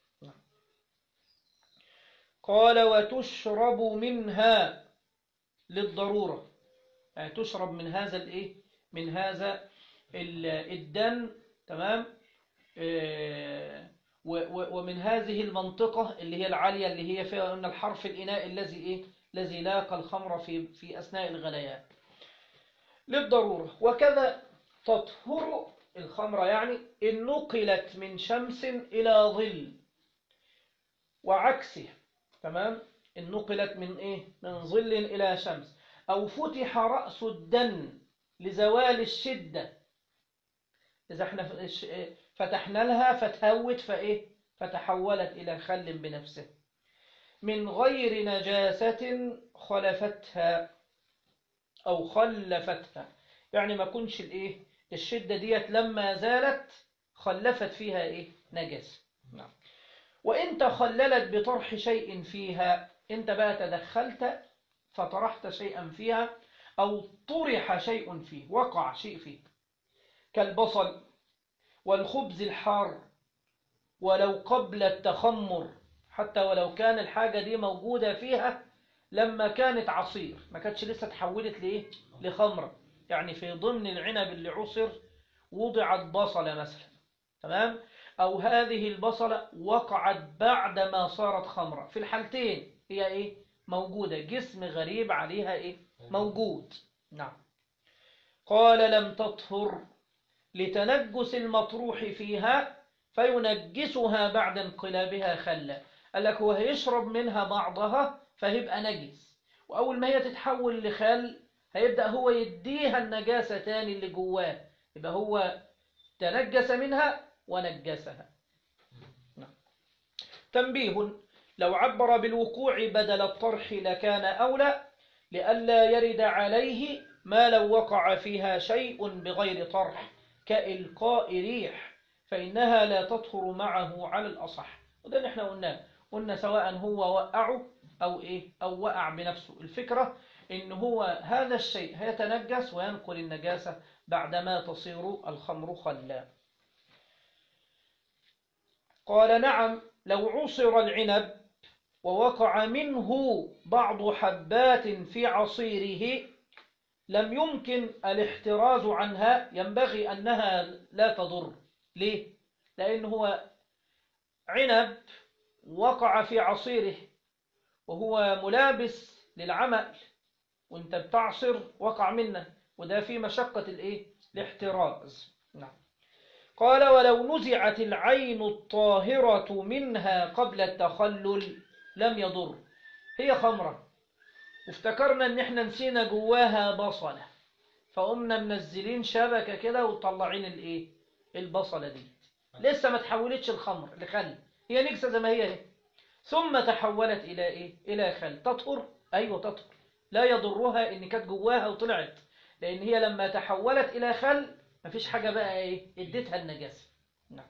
S1: قال وتشرب منها للضرورة، يعني تشرب من هذا من هذا الدن. تمام؟ ومن هذه المنطقة اللي هي العالية اللي هي فيها أن الحرف الإناء الذي لاقى الخمر في أثناء الغليان للضرورة. وكذا تطهر الخمر يعني إن نقلت من شمس إلى ظل وعكسه. تمام؟ إن نقلت من ظل إلى شمس، أو فتح رأس الدن لزوال الشدة، إذا احنا فتحنا لها فتهوت فتحولت إلى خل بنفسه، من غير نجاسة خلفتها أو خلفتها، يعني ما كنش الشدة ديت لما زالت خلفت فيها نجاسة. نعم. وإن تخللت بطرح شيء فيها، أنت بقى تدخلت فطرحت شيئا فيها، أو طرح شيء فيه، وقع شيء فيه، كالبصل والخبز الحار، ولو قبل التخمر، حتى ولو كان الحاجة دي موجودة فيها لما كانت عصير، ما كانتش لسه تحولت لخمرة، يعني في ضمن العنب اللي عصر وضعت بصلة مثلا، تمام؟ أو هذه البصلة وقعت بعد ما صارت خمرة، في الحالتين هي موجودة، جسم غريب عليها موجود. نعم. قال لم تطهر لتنجس المطروح فيها فينجسها بعد انقلابها خلا. قال لك هو هيشرب منها بعضها فهيبقى نجس، وأول ما هي تتحول لخل هيبدأ هو يديها النجاسة تاني اللي جواه، يبقى هو تنجس منها ونجسها. تنبيه: لو عبر بالوقوع بدل الطرح لكان أولى، لئلا يرد عليه ما لو وقع فيها شيء بغير طرح كإلقاء ريح، فإنها لا تطهر معه على الأصح. وده اللي احنا قلنا سواء هو وقعه أو وقع بنفسه، الفكرة إن هو هذا الشيء هيتنجس وينقل النجاسة بعدما تصير الخمر خلا. قال نعم، لو عصر العنب ووقع منه بعض حبات في عصيره لم يمكن الاحتراز عنها، ينبغي أنها لا تضر. ليه؟ لأنه هو عنب وقع في عصيره وهو ملابس للعمل، وانت بتعصر وقع منه، وده في مشقة الاحتراز. نعم. قال ولو نزعت العين الطاهرة منها قبل التخلل لم يضر. هي خمرة وافتكرنا ان احنا نسينا جواها بصلة، فقمنا منزلين شبكة كده وطلعين الايه البصلة دي، لسه ما تحولتش الخمر لخل، هي نجسة زي ما هي. ثم تحولت الى ايه الى خل، تطهر؟ ايوه تطهر، لا يضرها ان كانت جواها وطلعت، لان هي لما تحولت الى خل مفيش حاجة بقى ايه اديتها النجاسة. نعم.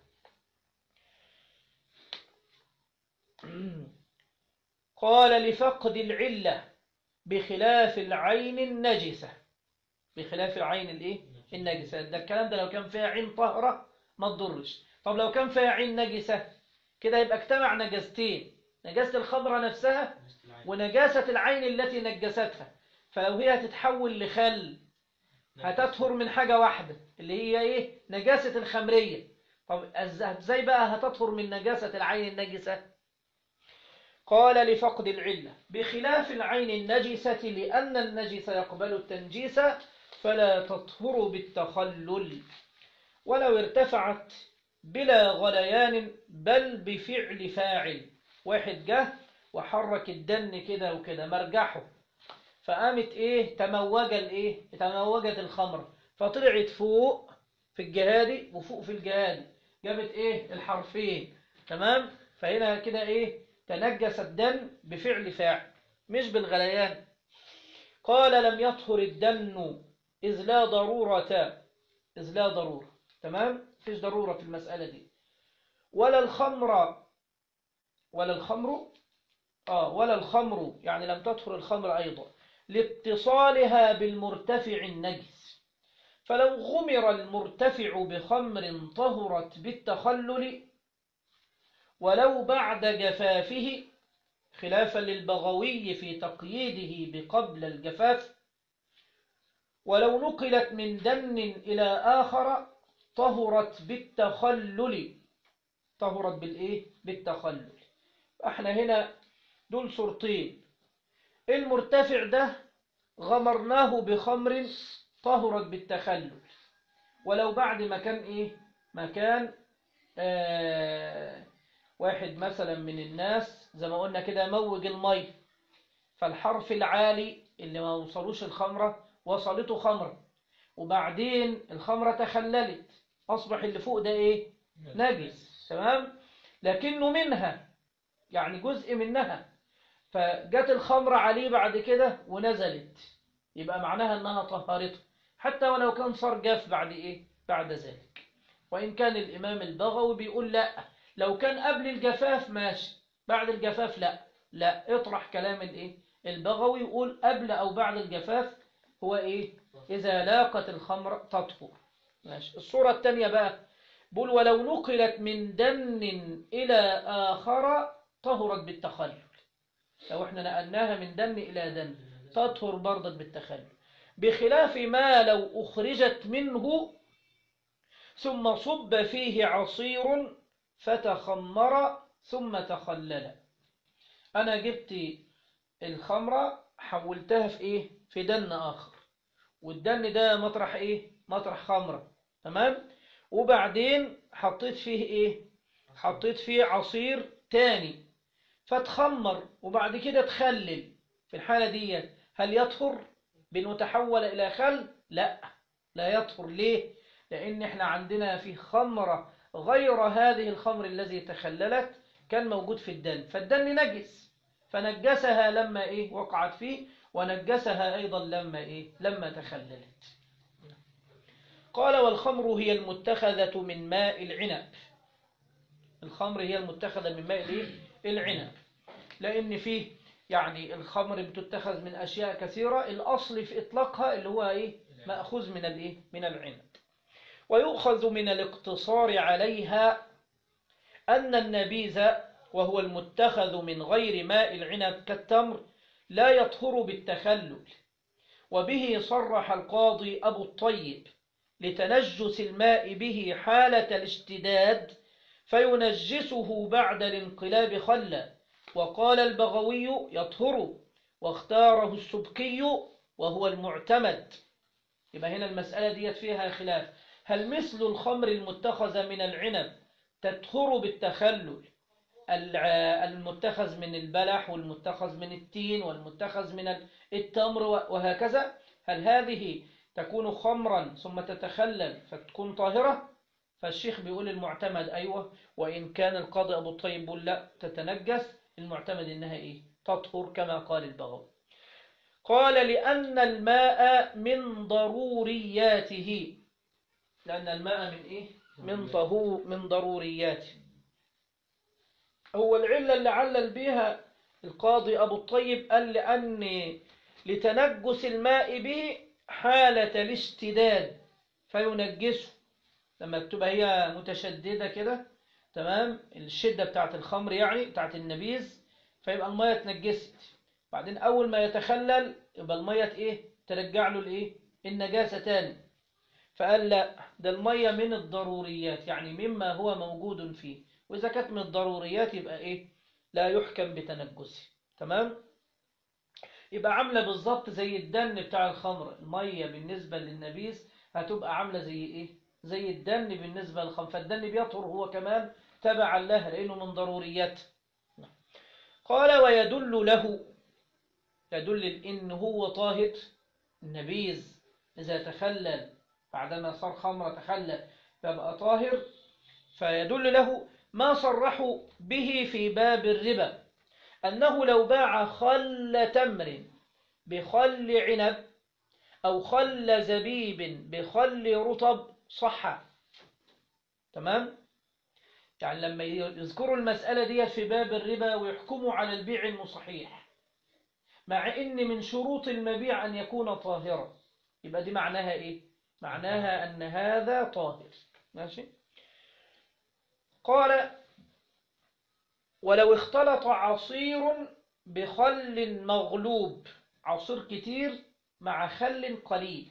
S1: قال لفقد العلة بخلاف العين النجسة، بخلاف العين الايه النجسة. ده الكلام ده لو كان فيها عين طهرة ما تضرش. طب لو كان فيها عين نجسة كده يبقى اجتمع نجاستين، نجاسة الخمرة نفسها ونجاسة العين التي نجستها. فلو هي هتتحول لخل هتطهر من حاجة واحدة اللي هي ايه نجاسة الخمرية. طب ازاي بقى هتطهر من نجاسة العين النجسة؟ قال لفقد العلة بخلاف العين النجسة لأن النجس يقبل التنجيس فلا تطهر بالتخلل ولو ارتفعت بلا غليان بل بفعل فاعل. واحد جه وحرك الدن كده وكده مرجحه، فقامت ايه تموجت الخمر فطلعت فوق في الجهادي وفوق في الجهادي، جابت ايه الحرفين، تمام. فهنا كده ايه تنجس الدم بفعل فاعل مش بالغليان. قال لم يطهر الدم إذ لا ضرورة، تمام، فيش ضرورة في المسألة دي. ولا الخمر يعني لم تطهر الخمر أيضا لاتصالها بالمرتفع النجس. فلو غمر المرتفع بخمر طهرت بالتخلل ولو بعد جفافه، خلافا للبغوي في تقييده بقبل الجفاف. ولو نقلت من دن إلى آخر طهرت بالتخلل، بالتخلل. احنا هنا دول صورتين، المرتفع ده غمرناه بخمر طهرت بالتخلل، ولو بعد ما كان واحد مثلا من الناس زي ما قلنا كده موج المي، فالحرف العالي اللي ما وصلوش الخمرة وصلته خمرة، وبعدين الخمرة تخللت أصبح اللي فوق ده نجس، تمام، لكنه منها يعني جزء منها، فجت الخمرة عليه بعد كده ونزلت، يبقى معناها أنها طهرته حتى ولو كان صار جاف بعد ذلك. وإن كان الإمام البغوي بيقول لا، لو كان قبل الجفاف ماشي، بعد الجفاف لا اطرح كلام البغوي، يقول قبل أو بعد الجفاف هو إذا لاقت الخمر تطهر. ماشي. الصورة الثانية بقى بقول ولو نقلت من دن إلى آخر طهرت بالتخلل، لو احنا نقلناها من دن إلى دن تطهر برضه بالتخلل، بخلاف ما لو أخرجت منه ثم صب فيه عصير فتخمر ثم تخلل. أنا جبت الخمرة حولتها في دن آخر، والدن ده مطرح خمرة، تمام، وبعدين حطيت فيه عصير تاني فتخمر وبعد كده تخلل. في الحالة دي هل يطهر بأنه تحول إلى خل؟ لا يطهر. ليه؟ لأن احنا عندنا في خمرة غير هذه الخمر الذي تخللت كان موجود في الدن، فالدن نجس فنجسها لما وقعت فيه، ونجسها أيضا لما تخللت. قال والخمر هي المتخذة من ماء العنب، الخمر هي المتخذة من ماء العنب، لأن فيه يعني الخمر بتتخذ من أشياء كثيرة، الأصل في إطلاقها اللي هو مأخوذ من العنب. ويؤخذ من الاقتصار عليها أن النبيذ وهو المتخذ من غير ماء العنب كالتمر لا يطهر بالتخلل. وبه صرح القاضي أبو الطيب لتنجس الماء به حالة الاشتداد فينجسه بعد الانقلاب خلا، وقال البغوي يطهر، واختاره السبكي وهو المعتمد. يبقى هنا المسألة دي فيها خلاف، هل مثل الخمر المتخذة من العنب تطهر بالتخلل المتخذ من البلح والمتخذ من التين والمتخذ من التمر وهكذا، هل هذه تكون خمرا ثم تتخلل فتكون طاهرة؟ فالشيخ بيقول المعتمد أيوة، وإن كان القاضي أبو الطيب يقول لا تتنجس، المعتمد إنها إيه؟ تطهر كما قال البغوي. قال لأن الماء من ضرورياته، لأن الماء من إيه؟ من ضرورياته. هو العلة اللي علل بها القاضي أبو الطيب قال لأن لتنجس الماء به حالة الاشتداد فينجسه، لما تبقى هي متشددة كده، تمام، الشدة بتاعت الخمر يعني بتاعت النبيذ، فيبقى المية اتنجست، بعدين أول ما يتخلل يبقى المية إيه؟ ترجع له الإيه؟ النجاسة تاني. فقال لا، ده المية من الضروريات، يعني مما هو موجود فيه، وإذا كانت من الضروريات يبقى إيه؟ لا يحكم بتنجسه. تمام؟ يبقى عاملة بالظبط زي الدن بتاع الخمر، المية بالنسبة للنبيذ هتبقى عاملة زي إيه؟ زي الدن بالنسبة للخمر، فالدن بيطهر هو كمان تبعا لها لأنه من ضروريات. قال ويدل له، يدل إن هو طاهر النبيذ إذا تخلل بعدما صار خمر تخلل فبقى طاهر، فيدل له ما صرحوا به في باب الربا، أنه لو باع خل تمر بخل عنب أو خل زبيب بخل رطب صح. تمام؟ يعني لما يذكروا المسألة دي في باب الربا ويحكموا على البيع المصحيح، مع إن من شروط المبيع أن يكون طاهرا، يبقى دي معناها إيه؟ معناها أن هذا طاهر. ماشي؟ قال ولو اختلط عصير بخل مغلوب، عصير كتير مع خل قليل،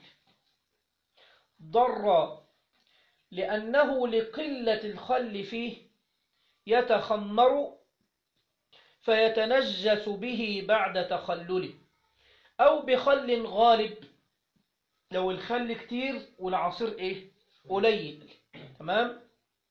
S1: ضر لأنه لقلة الخل فيه يتخمر فيتنجس به بعد تخلله، أو بخل غالب لو الخل كتير والعصير إيه؟ قليل. تمام؟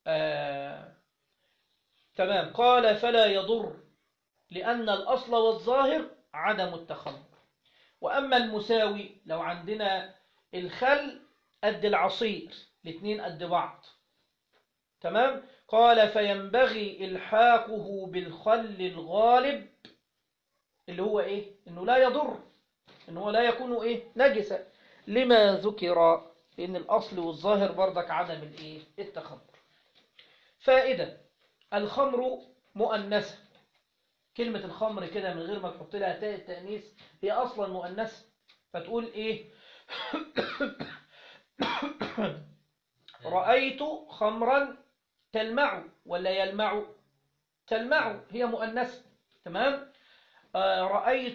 S1: تمام. قال فلا يضر لأن الأصل والظاهر عدم التخمر. وأما المساوي لو عندنا الخل قد العصير، الاثنين قد بعض، تمام، قال فينبغي إلحاقه بالخل الغالب اللي هو إيه؟ إنه لا يضر، إنه لا يكون إيه؟ نجسا، لما ذكر إن الأصل والظاهر برضك عدم الإيه؟ التخمر. فائدة: الخمر مؤنثة، كلمة الخمر كده من غير ما تحط لها تاء التأنيث هي أصلا مؤنثة، فتقول إيه؟ رأيت خمرا تلمع ولا يلمع؟ تلمع، هي مؤنثة. تمام. رأيت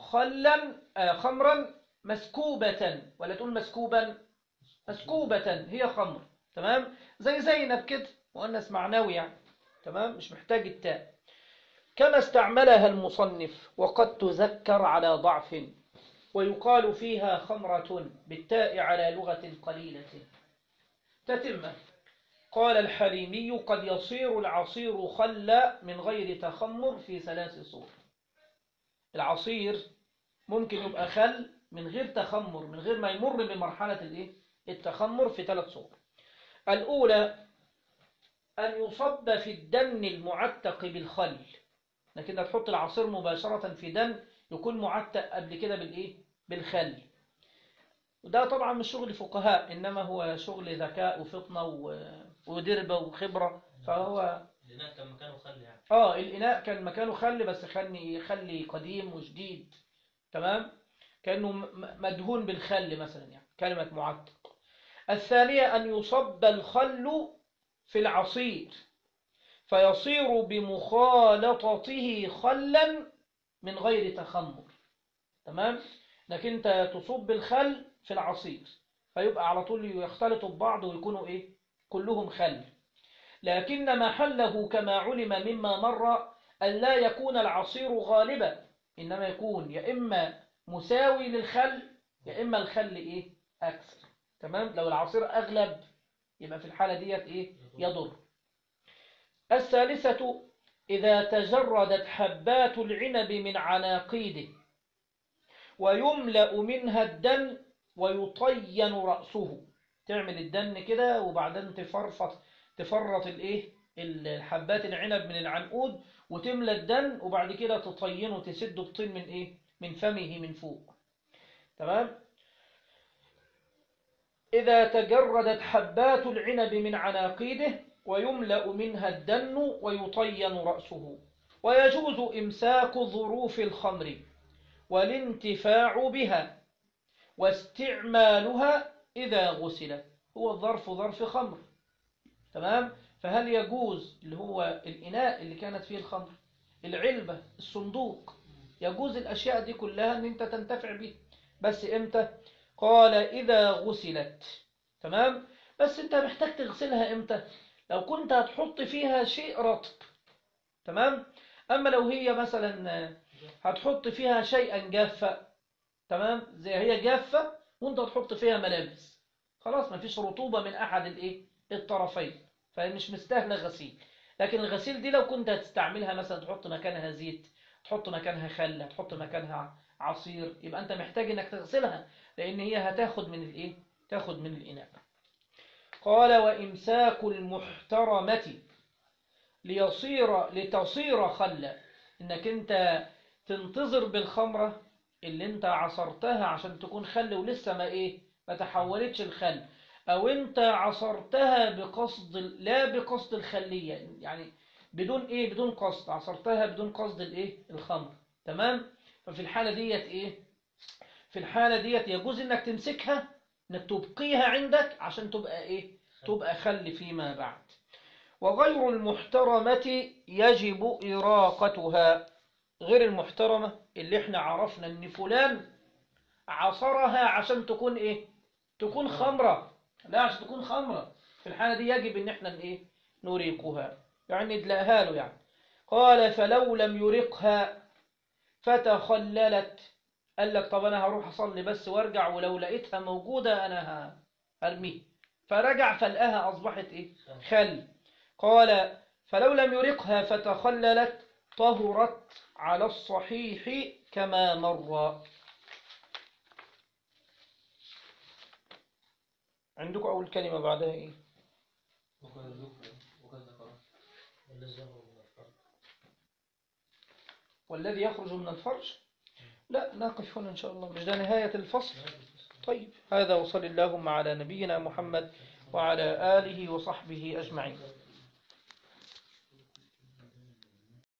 S1: خمرا مسكوبة ولا تقول مسكوبا؟ مسكوبة هي خمر. تمام. زي زينب كده مؤنث معنوي يعني. تمام، مش محتاج التاء. كما استعملها المصنف وقد تذكر على ضعف، ويقال فيها خمرة بالتاء على لغة قليلة. تتمة. قال الحليمي قد يصير العصير خلا من غير تخمر في 3 صور. العصير ممكن يبقى خل من غير تخمر، من غير ما يمر بمرحلة التخمر في 3 صور. الأولى أن يصب في الدن المعتق بالخل، لكن تحط العصير مباشرة في دن يكون معتق قبل كده بالخل، وده طبعا مش شغل فقهاء، إنما هو شغل ذكاء وفطنة ودربة وخبرة. فهو
S2: الإناء كان مكانه خل يعني.
S1: الإناء كان مكانه خل، بس خلي قديم وجديد. تمام، كأنه مدهون بالخل مثلا، يعني كلمة معتق. الثانية أن يصب الخل في العصير فيصير بمخالطته خلا من غير تخمر. تمام، لكن انت تصب الخل في العصير فيبقى على طول يختلطوا ببعض ويكونوا كلهم خل، لكن محله كما علم مما مر أن لا يكون العصير غالبا، إنما يكون يا إما مساوي للخل يا إما الخل أكثر. تمام، لو العصير أغلب يبقى في الحالة ديت يضر. الثالثة إذا تجردت حبات العنب من عناقيده ويملأ منها الدن ويطين رأسه. تعمل الدن كده وبعدين تفرط الحبات العنب من العنقود وتملى الدن وبعد كده تطينه تسده بطين من فمه من فوق. تمام. إذا تجردت حبات العنب من عناقيده ويملأ منها الدن ويطين رأسه. ويجوز إمساك ظروف الخمر والانتفاع بها واستعمالها إذا غسلت. هو الظرف ظرف خمر. تمام. فهل يجوز اللي هو الإناء اللي كانت فيه الخمر، العلبة، الصندوق، يجوز الأشياء دي كلها أن أنت تنتفع بها، بس إمتى؟ قال إذا غسلت. تمام. بس أنت محتاج تغسلها إمتى؟ لو كنت هتحط فيها شيء رطب. تمام. أما لو هي مثلا هتحط فيها شيئا جافا، تمام، زي هي جافة وانت تحط فيها ملابس، خلاص ما فيش رطوبة من أحد الطرفين، فمش مستاهلة غسيل. لكن الغسيل دي لو كنت هتستعملها مثلا تحط مكانها زيت، تحط مكانها خل، تحط مكانها عصير، يبقى أنت محتاج إنك تغسلها لأن هي هتاخد من تاخد من الإناء. قال وإمساك المحترمة لتصير خلا، إنك أنت تنتظر بالخمرة اللي أنت عصرتها عشان تكون خل ولسه ما تحولتش الخل، أو أنت عصرتها لا بقصد الخلية، يعني بدون قصد، عصرتها بدون قصد الخمر. تمام. ففي الحالة ديت في الحالة ديت يجوز إنك تمسكها، إنك تبقيها عندك عشان تبقى خل فيما بعد. وغير المحترمة يجب إراقتها. غير المحترمة اللي احنا عرفنا ان فلان عصرها عشان تكون خمرة، لا عشان تكون خمرة، في الحالة دي يجب ان احنا نريقها، يعني ندلقها له يعني. قال فلو لم يرقها فتخللت، قال لك طب انا هروح اصلي بس وارجع ولو لقيتها موجودة انا هرميه، فرجع فلقاها اصبحت خل. قال فلو لم يرقها فتخللت طهرت على الصحيح كما مر. عندكم أول كلمة بعدها والذي يخرج من الفرج. لا نقف هنا إن شاء الله، مش ده نهاية الفصل. طيب هذا وصل اللهم على نبينا محمد وعلى آله وصحبه أجمعين.